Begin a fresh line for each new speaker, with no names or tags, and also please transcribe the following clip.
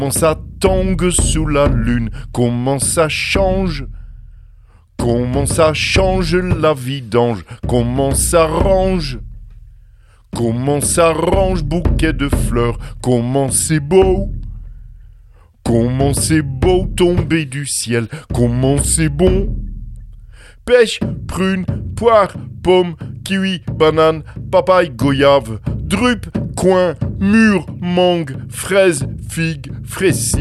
Comment ça tangue sous la lune, comment ça change la vie d'ange, comment ça range bouquet de fleurs, comment c'est beau tomber du ciel, comment c'est bon. Pêche, prune, poire, pomme, kiwi, banane, papaye, goyave, drupe, coin, mûre, mangue, fraise, figue, fraise.